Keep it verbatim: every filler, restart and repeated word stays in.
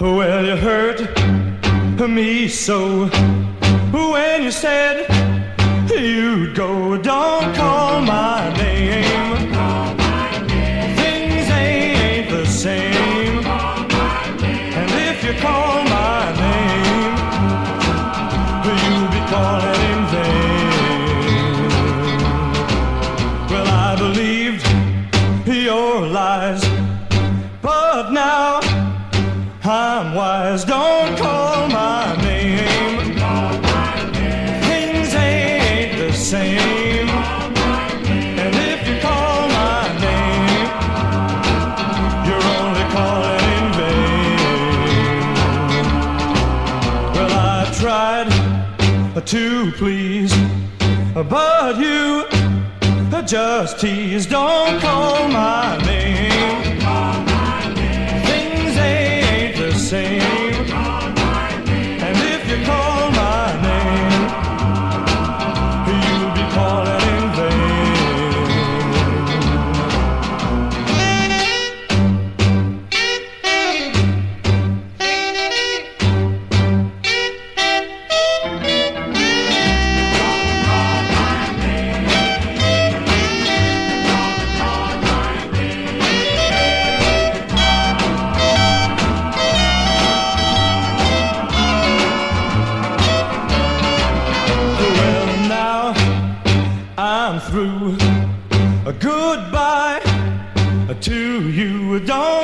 Well, you hurt me so when you said you'd go. Don't call my name. Things ain't the same. And if you call my name, you'll be calling in vain. Well, I believed your lies, but now I'm wise. Don't call my name. Things ain't the same. And if you call my name, you're only calling in vain. Well, I tried to please, but you just tease. Don't call my name. Things ain't the same. And if you call my name, you'll be calling in I'm through. Goodbye to you. Don't